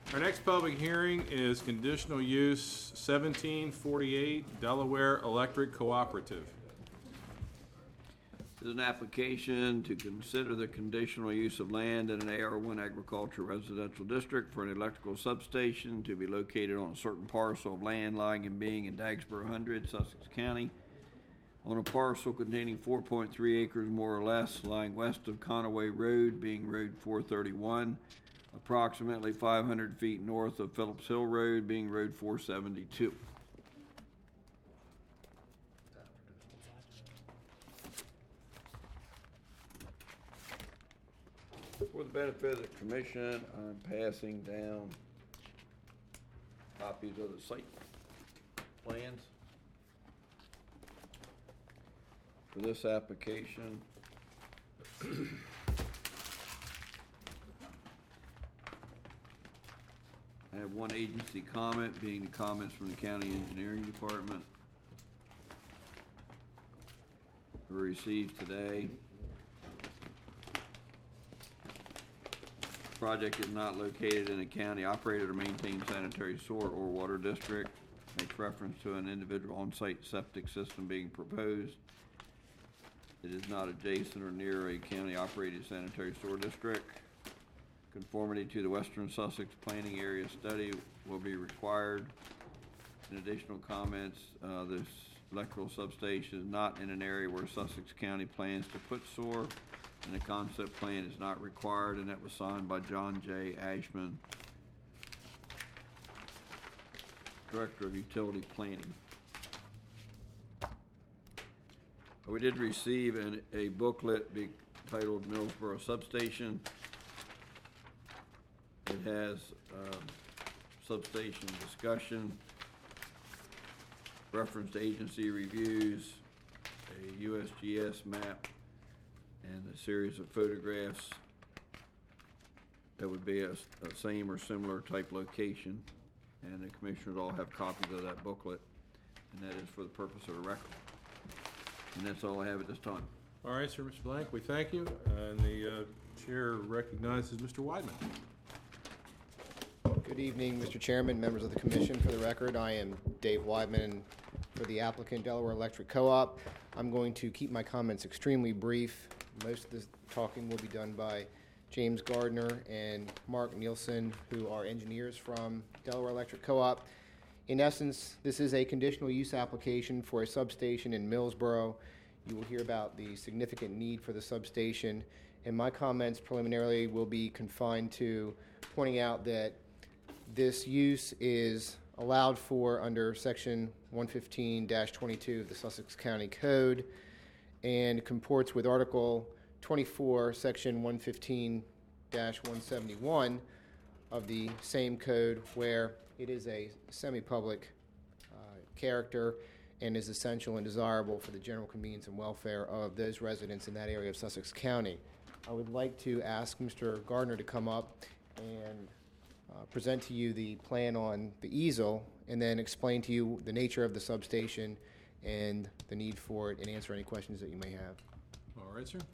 Our next public hearing is conditional use 1748 Delaware Electric Cooperative. This is an application to consider the conditional use of land in an AR1 agricultural residential district for an electrical substation to be located on a certain parcel of land lying and being in Dagsboro 100, Sussex County, on a parcel containing 4.3 acres more or less, lying west of Conaway Road, being Road 431, approximately 500 feet north of Phillips Hill Road, being Road 472. For the benefit of the commission, I'm passing down copies of the site plans for this application. I have one agency comment, being the comments from the county engineering department were received today. Project is not located in a county operated or maintained sanitary sewer or water district. Makes reference to an individual on-site septic system being proposed. It is not adjacent or near a county operated sanitary sewer district. Conformity to the Western Sussex Planning Area Study will be required. In additional comments, this electrical substation is not in an area where Sussex County plans to put sewer, and the concept plan is not required, and that was signed by John J. Ashman, Director of Utility Planning. We did receive a booklet titled Millsboro Substation. It has substation discussion, reference to agency reviews, a USGS map, and a series of photographs that would be a same or similar type location. And the commissioners all have copies of that booklet, and that is for the purpose of the record. And that's all I have at this time. All right, sir, Mr. Blank, we thank you. And the chair recognizes Mr. Weidman. Good evening, Mr. Chairman, members of the commission. For the record, I am Dave Weidman for the applicant, Delaware Electric Co-op. I'm going to keep my comments extremely brief. Most of the talking will be done by James Gardner and Mark Nielsen, who are engineers from Delaware Electric Co-op. In essence, this is a conditional use application for a substation in Millsboro. You will hear about the significant need for the substation, and my comments preliminarily will be confined to pointing out that this use is allowed for under Section 115-22 of the Sussex County Code and comports with Article 24, Section 115-171 of the same code, where it is a semi-public character and is essential and desirable for the general convenience and welfare of those residents in that area of Sussex County. I would like to ask Mr. Gardner to come up and present to you the plan on the easel and then explain to you the nature of the substation and the need for it and answer any questions that you may have. All right, sir.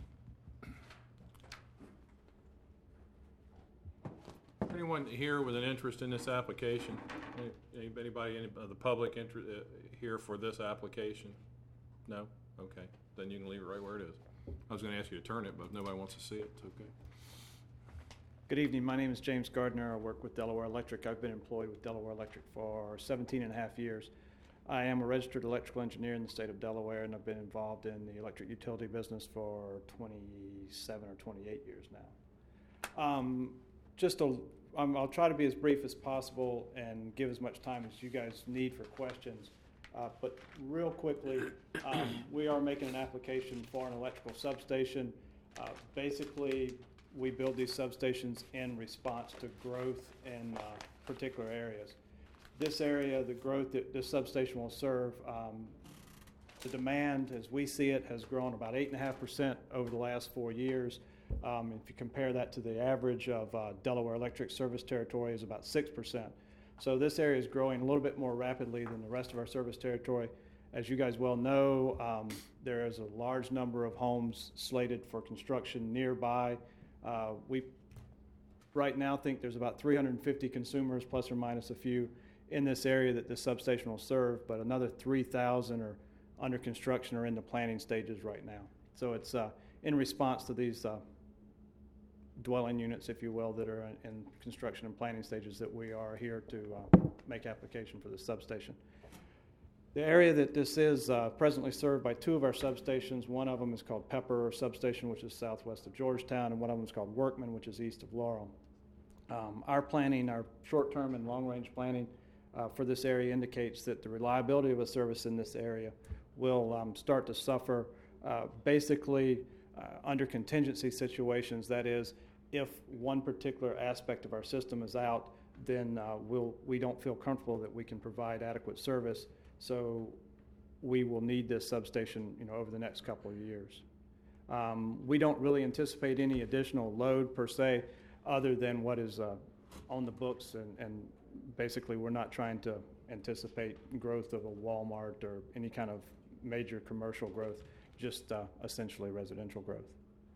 Anyone here with an interest in this application? Anybody in the public here for this application? No? Okay. Then you can leave it right where it is. I was going to ask you to turn it, but if nobody wants to see it, it's okay. Good evening. My name is James Gardner. I work with Delaware Electric. I've been employed with Delaware Electric for 17 and a half years. I am a registered electrical engineer in the state of Delaware, and I've been involved in the electric utility business for 27 or 28 years now. I'll try to be as brief as possible and give as much time as you guys need for questions. But real quickly, we are making an application for an electrical substation. Basically, we build these substations in response to growth in particular areas. This area, the growth that this substation will serve, the demand, as we see it, has grown about 8.5% over the last 4 years. If you compare that to the average of Delaware Electric service territory, is about 6%. So this area is growing a little bit more rapidly than the rest of our service territory. As you guys well know, there is a large number of homes slated for construction nearby. We right now think there's about 350 consumers, plus or minus a few, in this area that this substation will serve, but another 3,000 are under construction or in the planning stages right now. So it's in response to these dwelling units, if you will, that are in construction and planning stages that we are here to make application for the substation. The area that this is presently served by two of our substations. One of them is called Pepper Substation, which is southwest of Georgetown, and one of them is called Workman, which is east of Laurel. Our planning, our short-term and long-range planning for this area indicates that the reliability of a service in this area will start to suffer basically under contingency situations. That is, if one particular aspect of our system is out, then we don't feel comfortable that we can provide adequate service. So we will need this substation, over the next couple of years. We don't really anticipate any additional load per se, other than what is on the books, and basically we're not trying to anticipate growth of a Walmart or any kind of major commercial growth, just essentially residential growth.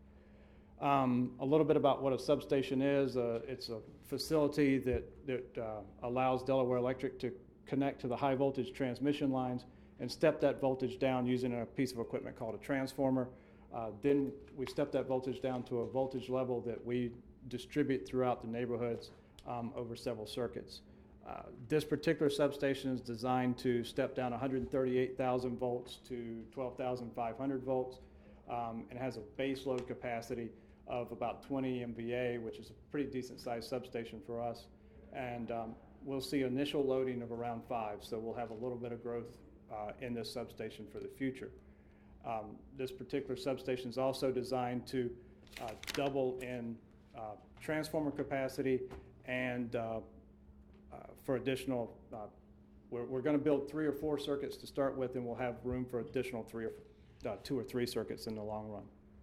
A little bit about what a substation is. It's a facility that allows Delaware Electric to connect to the high voltage transmission lines and step that voltage down using a piece of equipment called a transformer. Then we step that voltage down to a voltage level that we distribute throughout the neighborhoods over several circuits. This particular substation is designed to step down 138,000 volts to 12,500 volts and has a base load capacity of about 20 MVA, which is a pretty decent sized substation for us. And we'll see initial loading of around 5, so we'll have a little bit of growth in this substation for the future. This particular substation is also designed to double in transformer capacity and for additional, we're going to build 3 or 4 circuits to start with, and we'll have room for additional 2 or 3 circuits in the long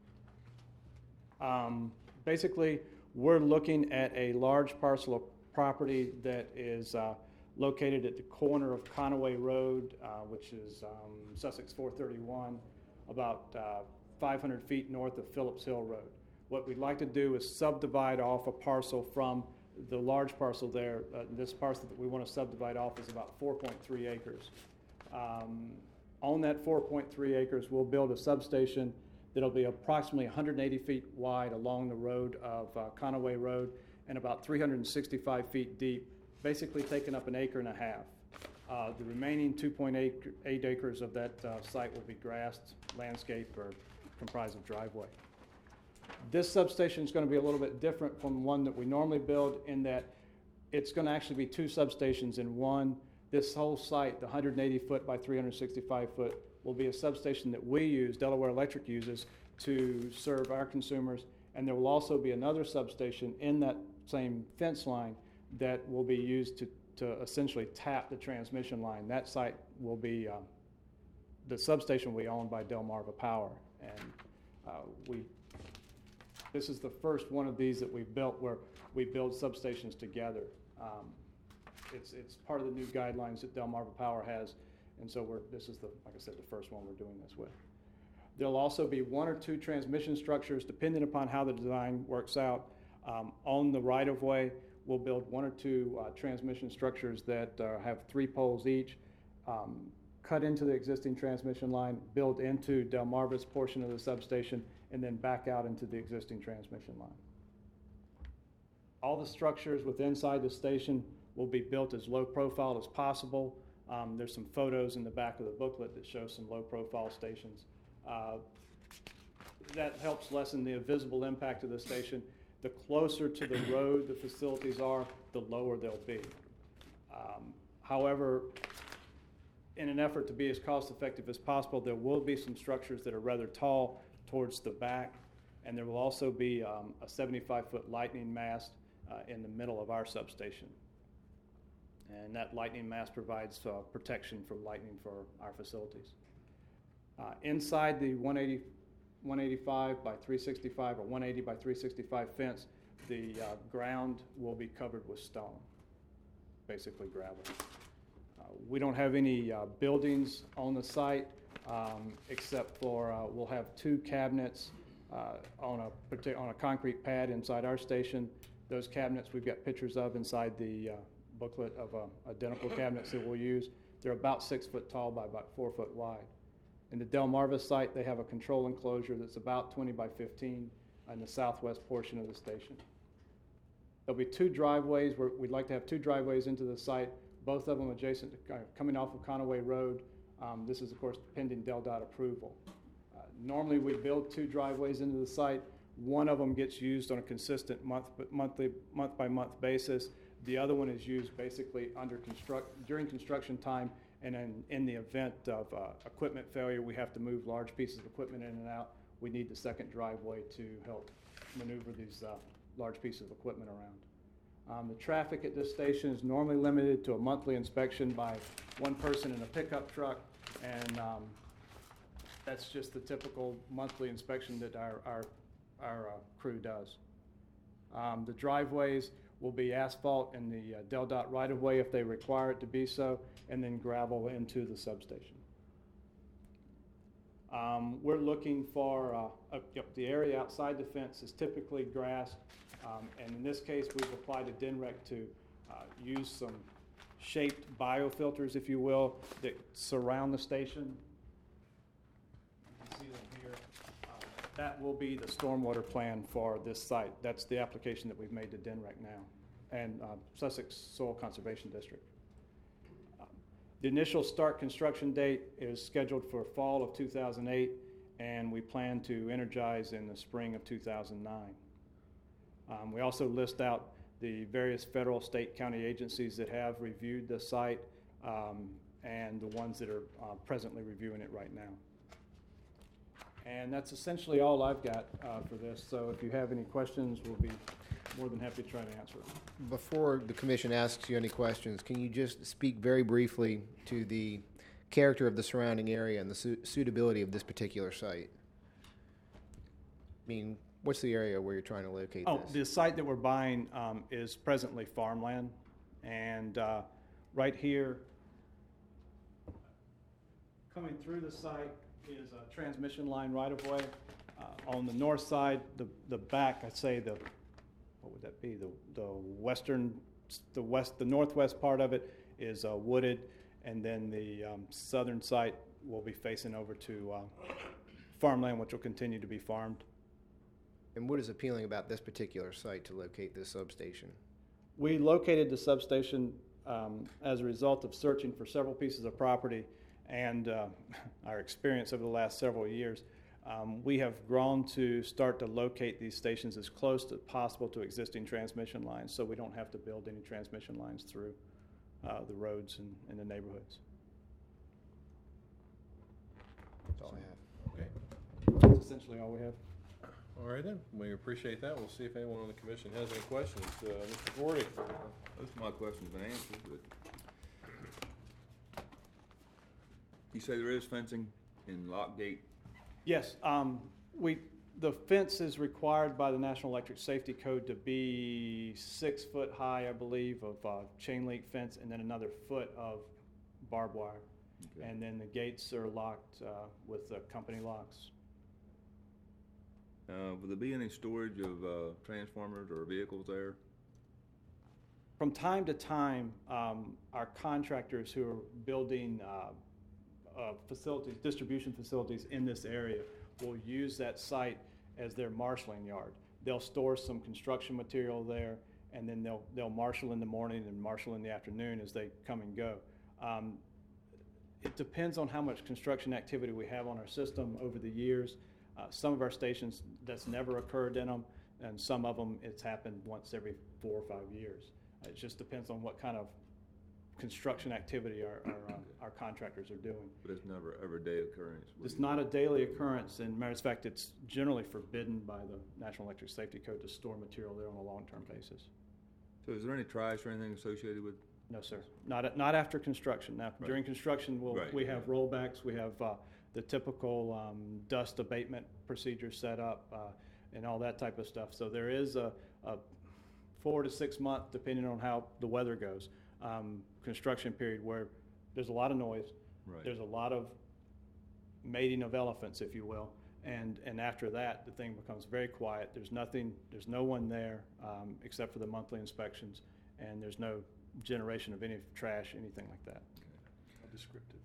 run. Basically, we're looking at a large parcel of property that is located at the corner of Conaway Road, which is Sussex 431, about 500 feet north of Phillips Hill Road. What we'd like to do is subdivide off a parcel from the large parcel there. This parcel that we want to subdivide off is about 4.3 acres. On that 4.3 acres, we'll build a substation that'll be approximately 180 feet wide along the road of Conaway Road and about 365 feet deep, basically taking up 1.5 acres. The remaining 2.8 acres of that site will be grassed, landscaped, or comprised of driveway. This substation is going to be a little bit different from one that we normally build in that it's going to actually be 2 substations in one. This whole site, the 180 foot by 365 foot, will be a substation that we use, Delaware Electric uses, to serve our consumers. And there will also be another substation in that same fence line that will be used to essentially tap the transmission line. That site will be, the substation will be owned by Delmarva Power. And this is the first one of these that we've built where we build substations together. It's part of the new guidelines that Delmarva Power has, and so this is like I said, the first one we're doing this with. There'll also be 1 or 2 transmission structures, depending upon how the design works out. On the right-of-way, we'll build 1 or 2 transmission structures that have 3 poles each, cut into the existing transmission line, build into Delmarva's portion of the substation, and then back out into the existing transmission line. All the structures inside the station will be built as low profile as possible. There's some photos in the back of the booklet that show some low profile stations. That helps lessen the visible impact of the station. The closer to the road the facilities are, the lower they'll be. However, in an effort to be as cost effective as possible, there will be some structures that are rather tall towards the back, and there will also be a 75-foot lightning mast in the middle of our substation. And that lightning mast provides protection from lightning for our facilities. Inside the 185 by 365 or 180 by 365 fence, the ground will be covered with stone, basically gravel. We don't have any buildings on the site except for we'll have 2 cabinets on a concrete pad inside our station, Those cabinets we've got pictures of inside the booklet of identical cabinets that we'll use. They're about 6 foot tall by about 4 foot wide. In the Delmarva site, they have a control enclosure that's about 20 by 15 in the southwest portion of the station. There'll be 2 driveways. We'd like to have 2 driveways into the site, both of them adjacent to coming off of Conaway Road. This is, of course, pending DelDOT approval. Normally, we build 2 driveways into the site. One of them gets used on a consistent month-by-month basis. The other one is used basically during construction time, and then in the event of equipment failure, we have to move large pieces of equipment in and out. We need the second driveway to help maneuver these large pieces of equipment around. The traffic at this station is normally limited to a monthly inspection by one person in a pickup truck, and that's just the typical monthly inspection that our crew does. The driveways will be asphalt in the DelDOT right-of-way if they require it to be so, and then gravel into the substation. We're looking for the area outside the fence is typically grass, and in this case we've applied a DNREC to use some shaped biofilters, if you will, that surround the station. You can see them here. That will be the stormwater plan for this site. That's the application that we've made to DNREC now, and Sussex Soil Conservation District. The initial start construction date is scheduled for fall of 2008, and we plan to energize in the spring of 2009. We also list out the various federal, state, county agencies that have reviewed the site and the ones that are presently reviewing it right now. And that's essentially all I've got for this. So if you have any questions, we'll be more than happy to try to answer them. Before the commission asks you any questions, can you just speak very briefly to the character of the surrounding area and the suitability of this particular site? I mean, what's the area where you're trying to locate this? The site that we're buying is presently farmland, and right here, coming through the site is a transmission line right-of-way. On the north side, the back, I'd say what would that be? The northwest part of it is wooded, and then the southern site will be facing over to farmland, which will continue to be farmed. And what is appealing about this particular site to locate this substation? We located the substation as a result of searching for several pieces of property and our experience over the last several years. We have grown to start to locate these stations as close as possible to existing transmission lines, so we don't have to build any transmission lines through the roads and the neighborhoods. That's all I have. Okay. That's essentially all we have. All right then, we appreciate that. We'll see if anyone on the commission has any questions. Mr. Gordy? Most of my questions have been answered, but you say there is fencing in Lock Gate? Yes, the fence is required by the National Electric Safety Code to be 6 foot high, I believe, of chain link fence, and then another foot of barbed wire. Okay. And then the gates are locked with company locks. Will there be any storage of transformers or vehicles there? From time to time, our contractors who are building distribution facilities in this area will use that site as their marshaling yard. They'll store some construction material there, and then they'll marshal in the morning and marshal in the afternoon as they come and go. It depends on how much construction activity we have on our system over the years. Some of our stations, that's never occurred in them, and some of them, it's happened once every 4 or 5 years. It just depends on what kind of construction activity our contractors are doing. But it's never everyday occurrence? It's not a daily occurrence, and matter of fact, it's generally forbidden by the National Electric Safety Code to store material there on a long-term basis. So is there any trash or anything associated with? No, sir. Not after construction. Now, Right. During construction, we have rollbacks. We have the typical dust abatement procedure set up and all that type of stuff. So there is a 4 to 6 month, depending on how the weather goes, construction period where there's a lot of noise. Right. There's a lot of mating of elephants, if you will, And after that, the thing becomes very quiet. There's no one there except for the monthly inspections, and there's no generation of any trash, anything like that. How descriptive.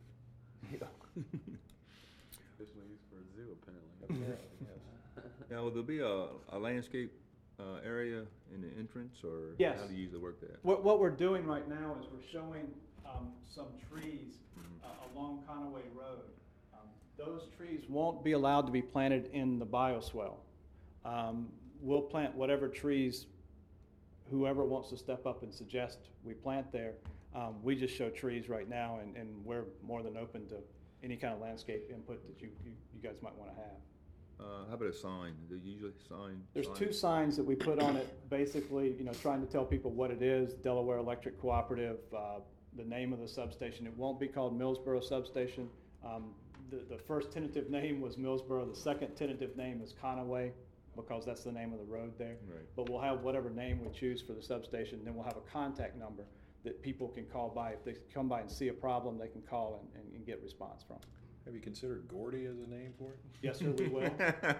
Officially used for a zoo, apparently. Now, will there be a landscape area in the entrance, or Yes. how do you usually work that? What we're doing right now is we're showing some trees along Conaway Road. Those trees won't be allowed to be planted in the bioswale. We'll plant whatever trees whoever wants to step up and suggest we plant there. We just show trees right now, and we're more than open to any kind of landscape input that you guys might want to have. How about a sign? Do you usually sign? There's two signs that we put on it, basically, trying to tell people what it is, Delaware Electric Cooperative, the name of the substation. It won't be called Millsboro Substation. The first tentative name was Millsboro. The second tentative name is Conaway, because that's the name of the road there. Right. But we'll have whatever name we choose for the substation. Then we'll have a contact number that people can call by. If they come by and see a problem, they can call and get response from. Have you considered Gordy as a name for it? Yes, sir, we will.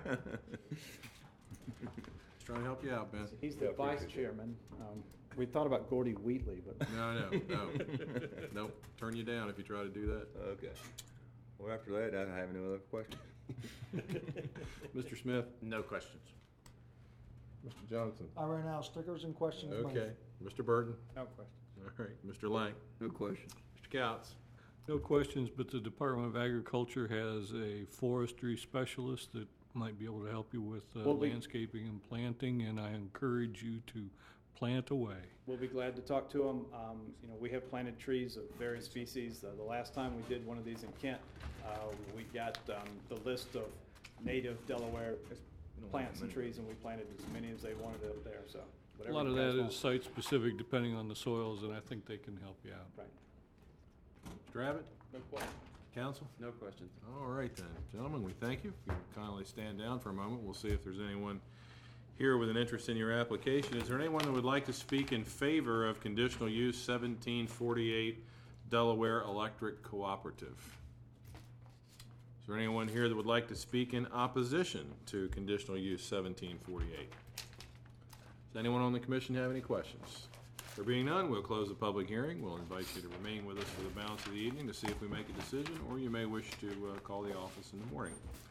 Just trying to help you out, Ben. He's the vice chairman. We thought about Gordy Wheatley, but No. Nope. Turn you down if you try to do that. Okay. Well, after that, I have no other questions. Mr. Smith? No questions. Mr. Johnson? I ran out of stickers and questions. Okay. Mr. Burton? no questions. All right. Mr. Lang? No question. Mr. Couts? No questions, but the Department of Agriculture has a forestry specialist that might be able to help you with Well, we- landscaping and planting, and I encourage you to plant away. We'll be glad to talk to them. We have planted trees of various species. The last time we did one of these in Kent, we got the list of native Delaware plants and trees, and we planted as many as they wanted up there, so. A whatever lot of you guys that want. is site-specific depending on the soils, and I think they can help you out. Right. Mr. Abbott? No questions. Council? No questions. All right then. Gentlemen, we thank you. If you would kindly stand down for a moment, we'll see if there's anyone here with an interest in your application. Is there anyone that would like to speak in favor of conditional use 1748 Delaware Electric Cooperative? Is there anyone here that would like to speak in opposition to conditional use 1748? Does anyone on the commission have any questions? There being none, we'll close the public hearing. We'll invite you to remain with us for the balance of the evening to see if we make a decision, or you may wish to call the office in the morning.